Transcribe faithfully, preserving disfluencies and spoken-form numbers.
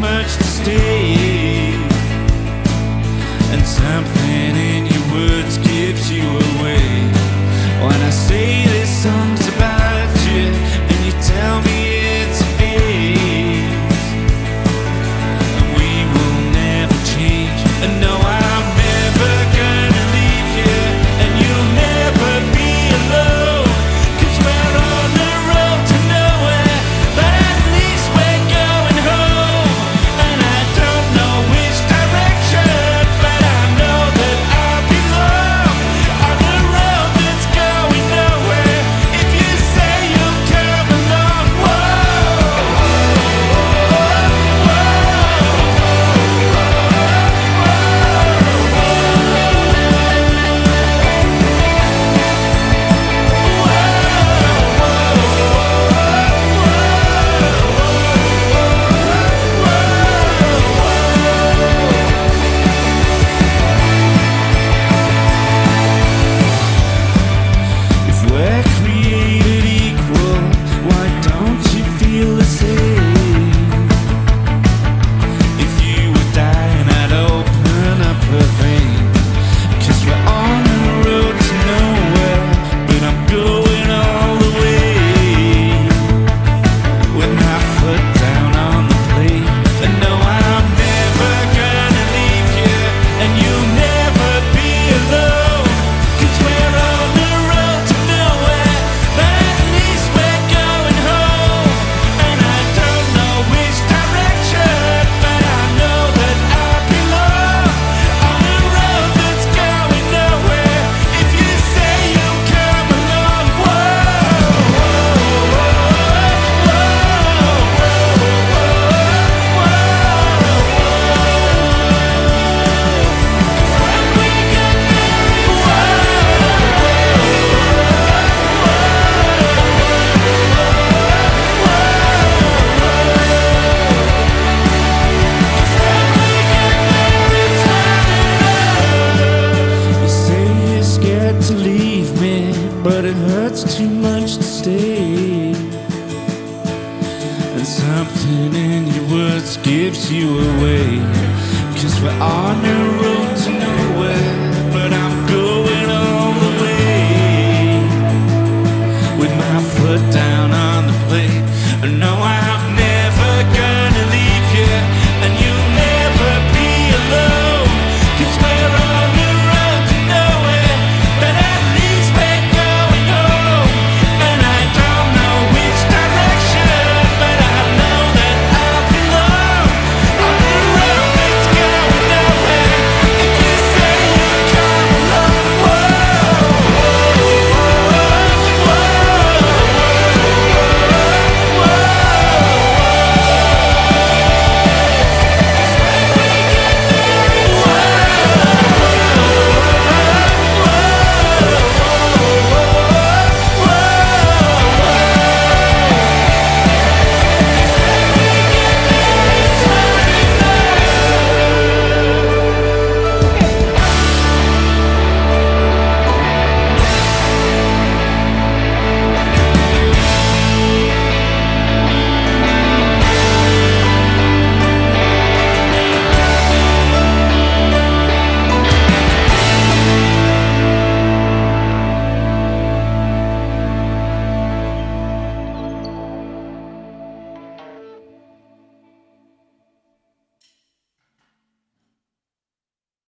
much to stay, and something in your words gives you away. When I say this song's about you, and you tell me it's a phase, and we will never change. And no, I'm never gonna leave you, and you'll never be alone. 'Cause we're on the road to nowhere, but at least we're going home. And I don't know which direction, but I know that I belong on the road that's going nowhere. If you say you'll come along, if we're created equal, why don't you feel the same? If you were dying, I'd open up a vein. 'Cause we're on the road to nowhere, but I'm going all the way. With my foot down on the plate, and no, I'm never gonna leave you, and you'll never be alone. 'Cause we're on the road to nowhere, but at least we're going home. And I don't know which direction, but I know that I belong on the road that's going nowhere. If you say you'll come along, you say you're scared to leave me, but it hurts too much to stay. And something in your words gives you away. 'Cause we're on the